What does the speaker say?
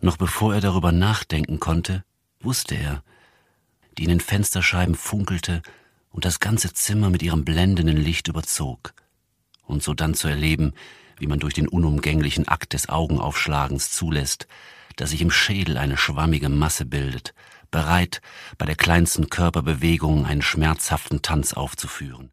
Noch bevor er darüber nachdenken konnte, wusste er, die in den Fensterscheiben funkelte und das ganze Zimmer mit ihrem blendenden Licht überzog. Und so dann zu erleben, wie man durch den unumgänglichen Akt des Augenaufschlagens zulässt, dass sich im Schädel eine schwammige Masse bildet, bereit, bei der kleinsten Körperbewegung einen schmerzhaften Tanz aufzuführen.